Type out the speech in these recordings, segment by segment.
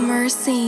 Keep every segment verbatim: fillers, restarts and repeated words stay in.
mercy.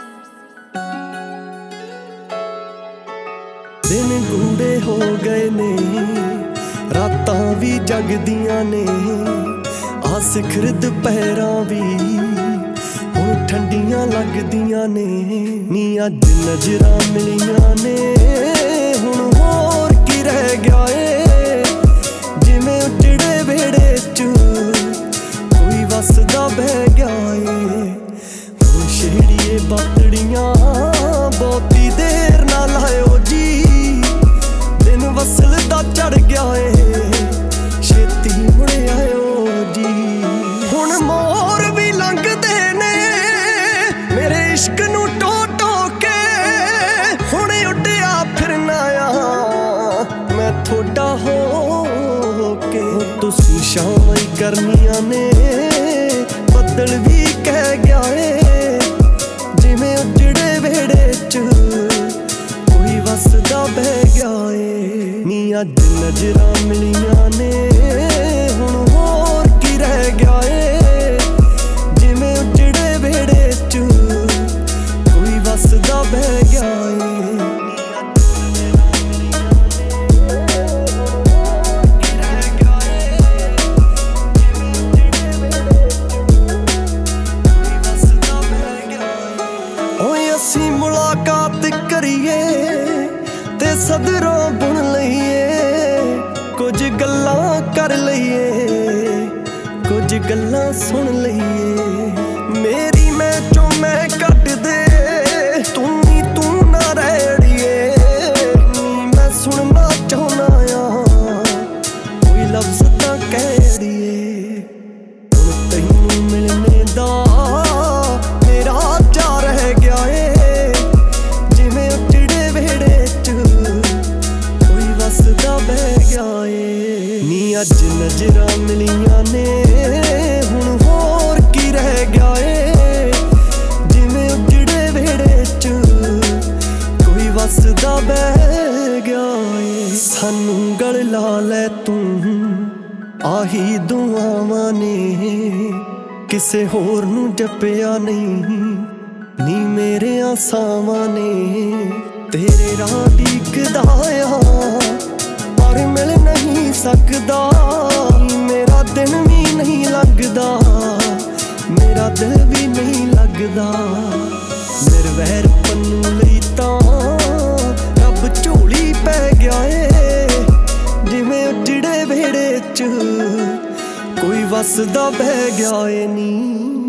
दिन गूढ़े हो गए ने, रातां भी जगदियां ने, आ सिखर दुपहरां भी हुण ठंडियां लगदियां ने। नी अज नजरां मिलियां ने, हुण होर की रह गया ए, जिवें उजड़े वेड़े च कोई वसदा बह गया ए। हुण छेड़िए बातड़ियां बहुती देर ना लायो जी, दिन वसल दा चढ़ गया ए, छेती मुड़ आयो जी। हुण मोर भी लंघदे ने मेरे इश्क नूं टो टो के, हुण उड्डिया फिरना आ मैं थोड़ा हो के। तुसीं शामां ही करनियां ने, बदल भी कह गया ए, जिवें उजड़े वेड़े च कोई वसदा बह गया ए। नी अज नजरां मिलियां ने, हुण होर की रह गया ए, जिवें उजड़े वेड़े च कोई वसदा बह गया ए। असीं मुलाकात करिए ते सदरों बुन लईए, कुछ गल्लां कर लईए, कुछ गल्लां सुन लईए। मेरी मैं चो मैं कट दे, तू ही तू ना रैड़िए। मैं सुनना चाहना आ कोई लफ्ज़ तां कहड़िए। हुण तैनूं मिलने दा मेरा चा रह गया ए, जिवें उजड़े वेड़े च कोई वसदा बह गया ए। नी अज नजरां मिलियां ने, हुण होर की रह गया ए, जिवें उजड़े वेड़े च कोई वसदा बह गया ए। सानू गल ला लै तू आही दुआवां ने, किसे होर नूं जपिया नहीं नी मेरे आसावां ने। तेरे राह डीकदा आ पर मिल नहीं सकदा, मेरा दिन भी नहीं लगदा, मेरा दिल भी नहीं लगदा। निर्वैर पन्नू लई तां रब झोली पै गया ए, जिवें उजड़े वेड़े च कोई वसदा बह गया ए नी।